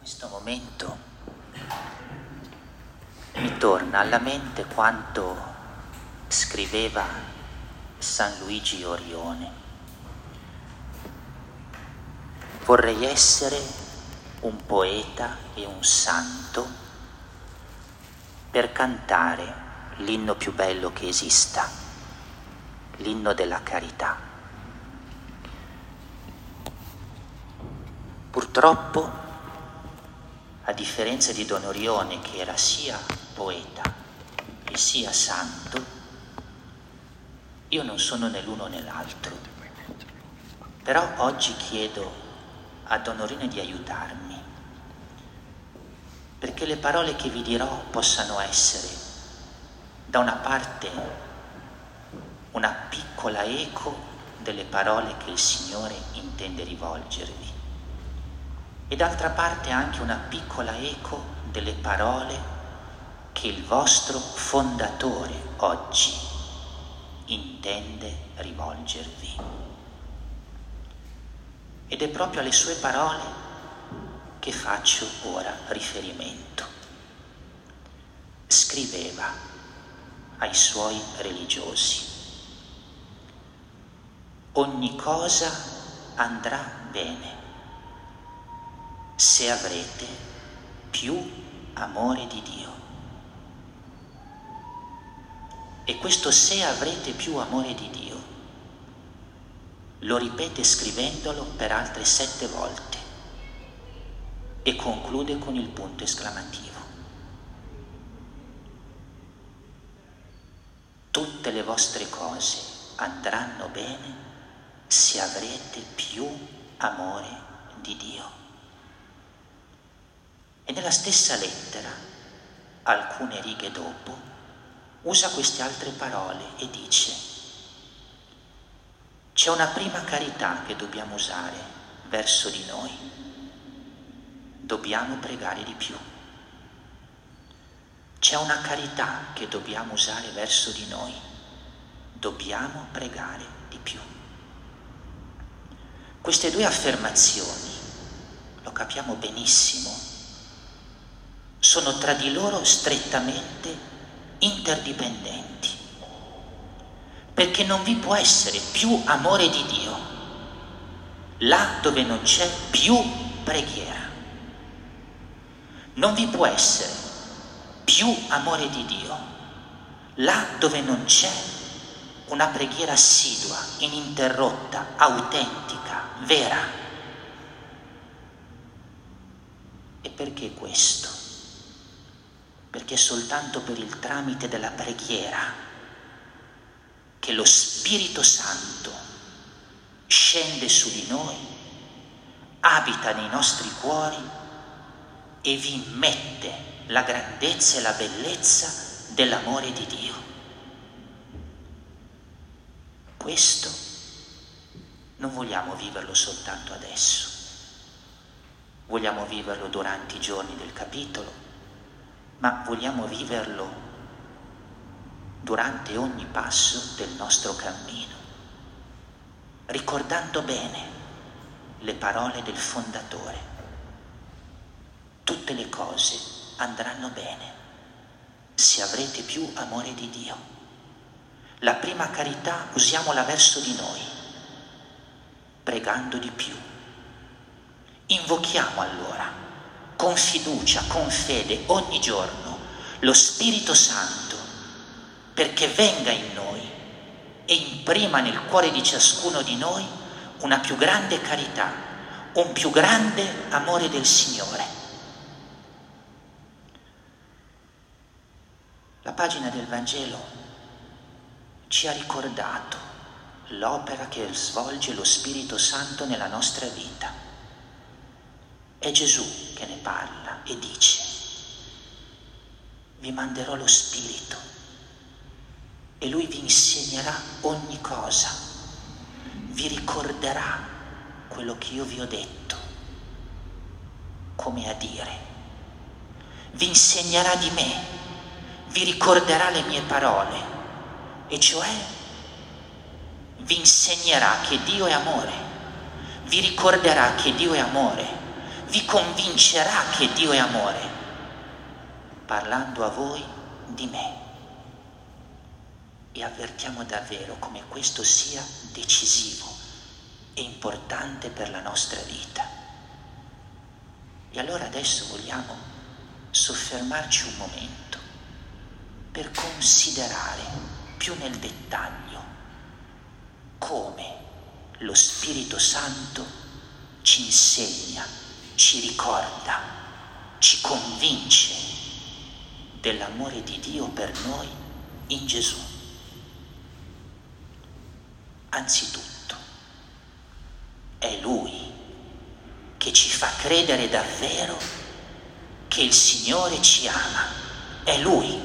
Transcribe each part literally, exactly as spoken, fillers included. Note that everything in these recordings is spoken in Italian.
questo momento mi torna alla mente quanto scriveva San Luigi Orione. Vorrei essere un poeta e un santo per cantare l'inno più bello che esista, l'inno della carità. Purtroppo, a differenza di Don Orione, che era sia poeta e sia santo, io non sono né l'uno né l'altro. Però oggi chiedo a Don Orione di aiutarmi, perché le parole che vi dirò possano essere, da una parte, una piccola eco delle parole che il Signore intende rivolgervi, e d'altra parte anche una piccola eco delle parole che il vostro fondatore oggi intende rivolgervi. Ed è proprio alle sue parole che faccio ora riferimento. Scriveva ai suoi religiosi: ogni cosa andrà bene se avrete più amore di Dio. E questo se avrete più amore di Dio lo ripete scrivendolo per altre sette volte e conclude con il punto esclamativo. Tutte le vostre cose andranno bene se avrete più amore di Dio. E nella stessa lettera, alcune righe dopo, usa queste altre parole e dice: c'è una prima carità che dobbiamo usare verso di noi. Dobbiamo pregare di più. C'è una carità che dobbiamo usare verso di noi. Dobbiamo pregare di più. Queste due affermazioni, lo capiamo benissimo, sono tra di loro strettamente interdipendenti, perché non vi può essere più amore di Dio là dove non c'è più preghiera. Non vi può essere più amore di Dio là dove non c'è una preghiera assidua, ininterrotta, autentica, vera. E perché questo? Perché è soltanto per il tramite della preghiera che lo Spirito Santo scende su di noi, abita nei nostri cuori e vi immette la grandezza e la bellezza dell'amore di Dio. Questo non vogliamo viverlo soltanto adesso, vogliamo viverlo durante i giorni del capitolo, ma vogliamo viverlo durante ogni passo del nostro cammino, ricordando bene le parole del fondatore. Tutte le cose andranno bene se avrete più amore di Dio. La prima carità usiamola verso di noi, pregando di più. Invochiamo allora con fiducia, con fede, ogni giorno, lo Spirito Santo, perché venga in noi e imprima nel cuore di ciascuno di noi una più grande carità, un più grande amore del Signore. La pagina del Vangelo ci ha ricordato l'opera che svolge lo Spirito Santo nella nostra vita. È Gesù che ne parla e dice: vi manderò lo Spirito e Lui vi insegnerà ogni cosa, vi ricorderà quello che io vi ho detto, come a dire, vi insegnerà di me, vi ricorderà le mie parole, e cioè vi insegnerà che Dio è amore, vi ricorderà che Dio è amore, vi convincerà che Dio è amore, parlando a voi di me. E avvertiamo davvero come questo sia decisivo e importante per la nostra vita. E allora adesso vogliamo soffermarci un momento per considerare più nel dettaglio come lo Spirito Santo ci insegna, ci ricorda, ci convince dell'amore di Dio per noi in Gesù. Anzitutto, è Lui che ci fa credere davvero che il Signore ci ama. È Lui.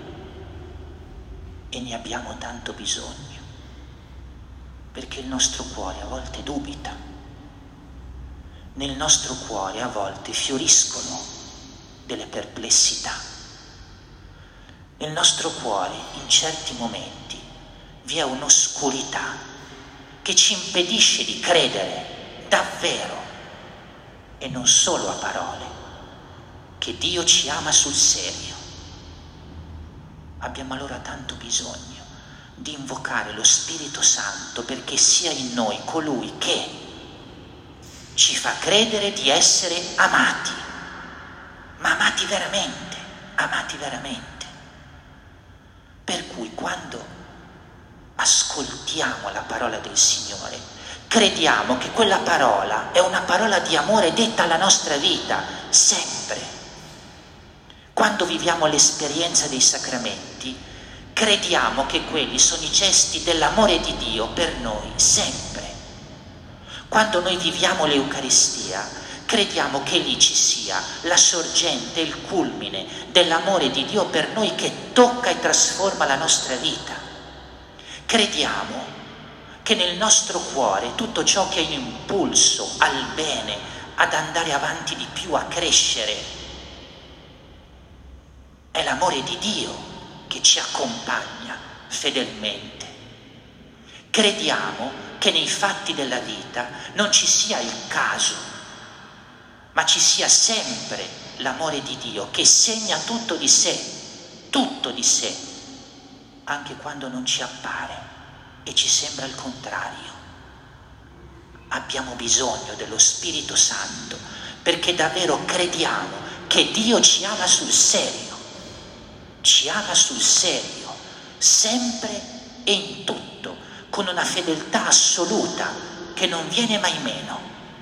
E ne abbiamo tanto bisogno, perché il nostro cuore a volte dubita. Nel nostro cuore a volte fioriscono delle perplessità. Nel nostro cuore in certi momenti vi è un'oscurità che ci impedisce di credere davvero, e non solo a parole, che Dio ci ama sul serio. Abbiamo allora tanto bisogno di invocare lo Spirito Santo perché sia in noi colui che ci fa credere di essere amati, ma amati veramente, amati veramente. Per cui quando ascoltiamo la parola del Signore, crediamo che quella parola è una parola di amore detta alla nostra vita, sempre. Quando viviamo l'esperienza dei sacramenti, crediamo che quelli sono i gesti dell'amore di Dio per noi, sempre. Quando noi viviamo l'Eucaristia, crediamo che lì ci sia la sorgente, il culmine dell'amore di Dio per noi che tocca e trasforma la nostra vita. Crediamo che nel nostro cuore tutto ciò che è in impulso al bene, ad andare avanti di più, a crescere, è l'amore di Dio che ci accompagna fedelmente. Crediamo che nei fatti della vita non ci sia il caso, ma ci sia sempre l'amore di Dio che segna tutto di sé, tutto di sé, anche quando non ci appare e ci sembra il contrario. Abbiamo bisogno dello Spirito Santo perché davvero crediamo che Dio ci ama sul serio, ci ama sul serio, sempre e in tutto, con una fedeltà assoluta che non viene mai meno.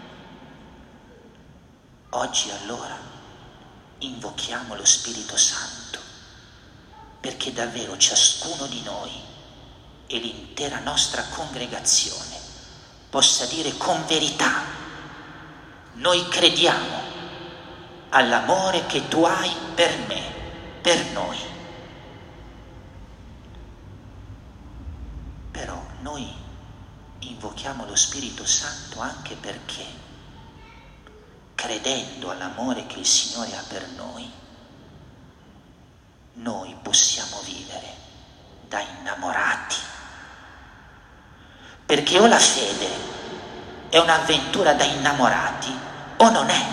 Oggi allora invochiamo lo Spirito Santo perché davvero ciascuno di noi e l'intera nostra congregazione possa dire con verità: noi crediamo all'amore che tu hai per me, per noi. Però noi invochiamo lo Spirito Santo anche perché, credendo all'amore che il Signore ha per noi, noi possiamo vivere da innamorati. Perché o la fede è un'avventura da innamorati o non è.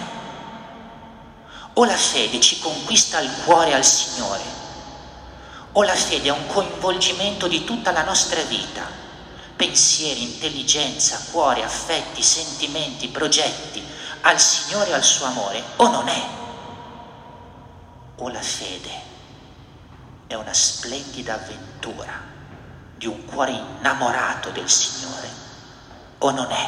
O la fede ci conquista il cuore al Signore, o la fede è un coinvolgimento di tutta la nostra vita, pensieri, intelligenza, cuore, affetti, sentimenti, progetti, al Signore e al suo amore, o non è. O la fede è una splendida avventura di un cuore innamorato del Signore, o non è.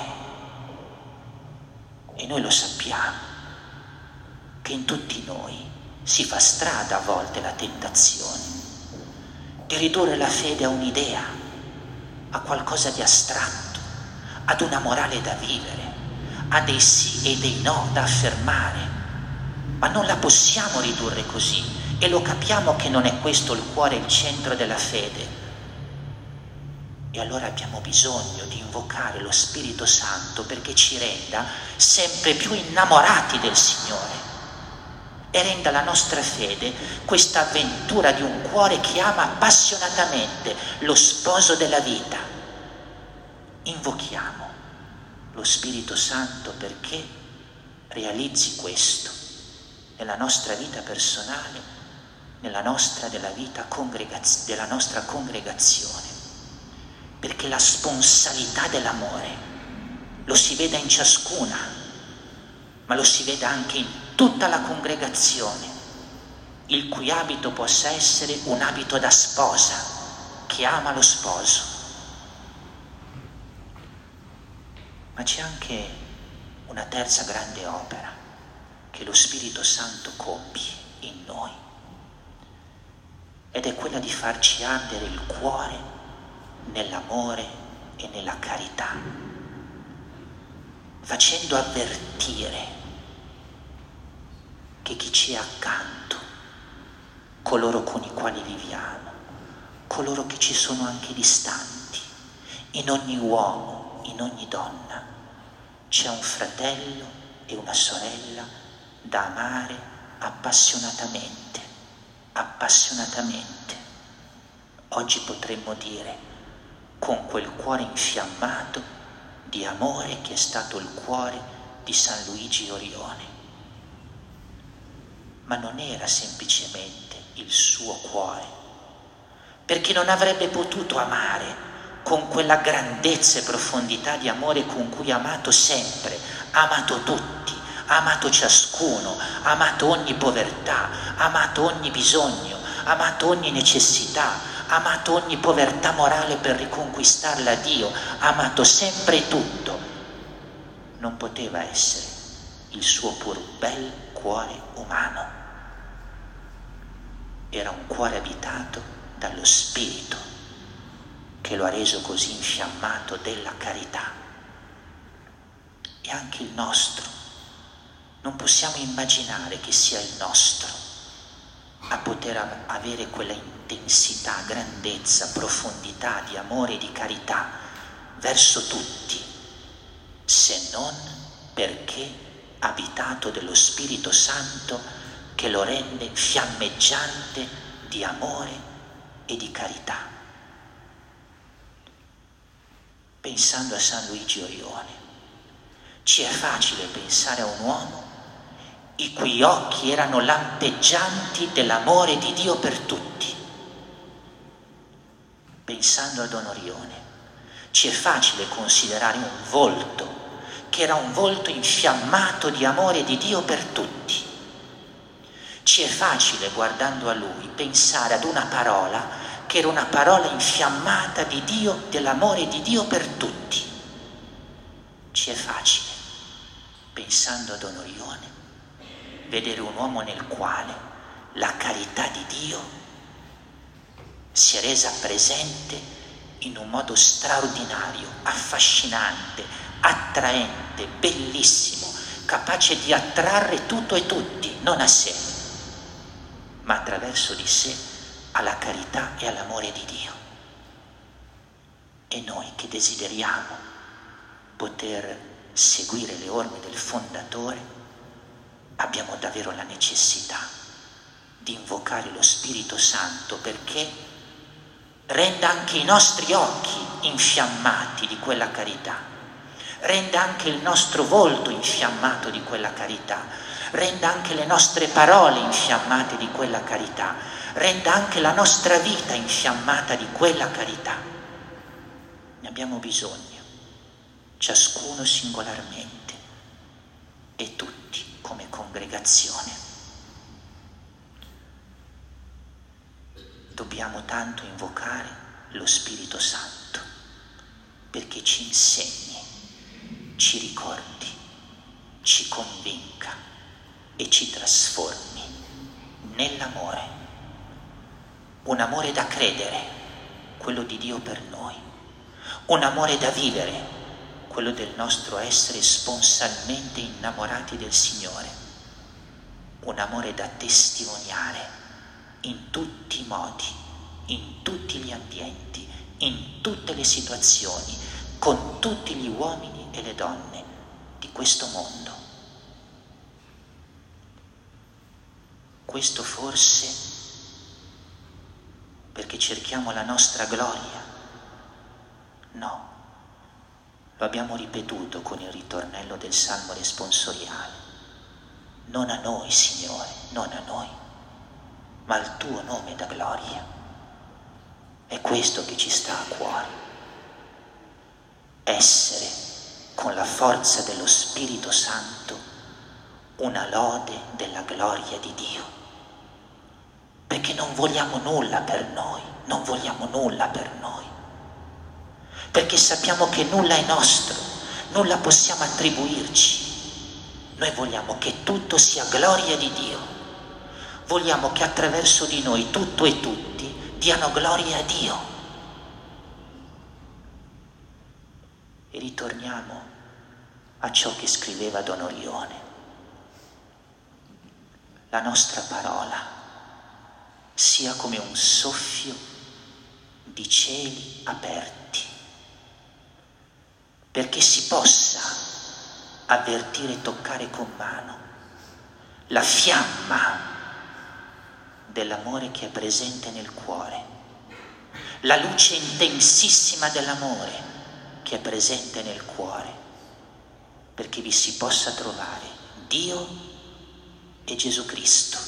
E noi lo sappiamo che in tutti noi si fa strada a volte la tentazione di ridurre la fede a un'idea, a qualcosa di astratto, ad una morale da vivere, a dei sì e dei no da affermare, ma non la possiamo ridurre così, e lo capiamo che non è questo il cuore, il centro della fede. E allora abbiamo bisogno di invocare lo Spirito Santo perché ci renda sempre più innamorati del Signore e renda la nostra fede questa avventura di un cuore che ama appassionatamente lo sposo della vita. Invochiamo lo Spirito Santo perché realizzi questo nella nostra vita personale, nella nostra, della vita congregaz- della nostra congregazione, perché la sponsalità dell'amore lo si veda in ciascuna, ma lo si veda anche in tutta la congregazione, il cui abito possa essere un abito da sposa che ama lo sposo. Ma c'è anche una terza grande opera che lo Spirito Santo compie in noi, ed è quella di farci ardere il cuore nell'amore e nella carità, facendo avvertire che chi ci è accanto, coloro con i quali viviamo, coloro che ci sono anche distanti, in ogni uomo, in ogni donna, c'è un fratello e una sorella da amare appassionatamente, appassionatamente. Oggi potremmo dire con quel cuore infiammato di amore che è stato il cuore di San Luigi Orione. Ma non era semplicemente il suo cuore, perché non avrebbe potuto amare con quella grandezza e profondità di amore con cui ha amato sempre, ha amato tutti, ha amato ciascuno, ha amato ogni povertà, ha amato ogni bisogno, ha amato ogni necessità, ha amato ogni povertà morale per riconquistarla a Dio, ha amato sempre tutto. Non poteva essere il suo pur bel cuore umano. Era un cuore abitato dallo Spirito che lo ha reso così infiammato della carità. E anche il nostro, non possiamo immaginare che sia il nostro a poter avere quella intensità, grandezza, profondità di amore e di carità verso tutti, se non perché abitato dello Spirito Santo che lo rende fiammeggiante di amore e di carità. Pensando a San Luigi Orione, ci è facile pensare a un uomo i cui occhi erano lampeggianti dell'amore di Dio per tutti. Pensando a Don Orione, ci è facile considerare un volto che era un volto infiammato di amore di Dio per tutti. Ci è facile, guardando a lui, pensare ad una parola che era una parola infiammata di Dio, dell'amore di Dio per tutti. Ci è facile, pensando a Don Orione, vedere un uomo nel quale la carità di Dio si è resa presente in un modo straordinario, affascinante, attraente, bellissimo, capace di attrarre tutto e tutti, non a sé, ma attraverso di sé alla carità e all'amore di Dio. E noi che desideriamo poter seguire le orme del Fondatore, abbiamo davvero la necessità di invocare lo Spirito Santo perché renda anche i nostri occhi infiammati di quella carità, renda anche il nostro volto infiammato di quella carità, renda anche le nostre parole infiammate di quella carità, renda anche la nostra vita infiammata di quella carità. Ne abbiamo bisogno, ciascuno singolarmente e tutti come congregazione. Dobbiamo tanto invocare lo Spirito Santo perché ci insegni, ci ricordi, ci convinca e ci trasformi nell'amore, un amore da credere, quello di Dio per noi, un amore da vivere, quello del nostro essere sponsalmente innamorati del Signore, un amore da testimoniare in tutti i modi, in tutti gli ambienti, in tutte le situazioni, con tutti gli uomini e le donne di questo mondo. Questo forse perché cerchiamo la nostra gloria? No, lo abbiamo ripetuto con il ritornello del Salmo responsoriale. non a noi, Signore, non a noi, ma al tuo nome da gloria. È questo che ci sta a cuore. Essere con la forza dello Spirito Santo una lode della gloria di Dio. Perché non vogliamo nulla per noi, non vogliamo nulla per noi. Perché sappiamo che nulla è nostro, nulla possiamo attribuirci. Noi vogliamo che tutto sia gloria di Dio. Vogliamo che attraverso di noi tutto e tutti diano gloria a Dio. E ritorniamo a ciò che scriveva Don Orione. La nostra parola sia come un soffio di cieli aperti, perché si possa avvertire e toccare con mano la fiamma dell'amore che è presente nel cuore, la luce intensissima dell'amore che è presente nel cuore, perché vi si possa trovare Dio e Gesù Cristo.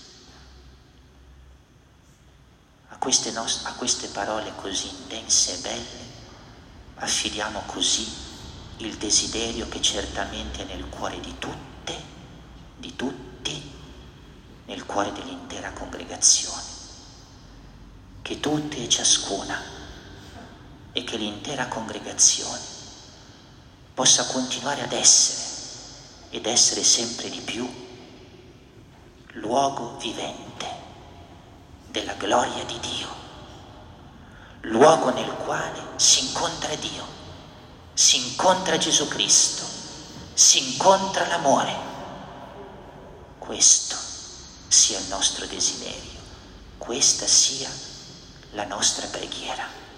A queste, nost- a queste parole così intense e belle affidiamo così il desiderio che certamente è nel cuore di tutte, di tutti, nel cuore dell'intera congregazione, che tutti e ciascuna e che l'intera congregazione possa continuare ad essere ed essere sempre di più luogo vivente della gloria di Dio, luogo nel quale si incontra Dio, si incontra Gesù Cristo, si incontra l'amore. Questo sia il nostro desiderio, questa sia la nostra preghiera.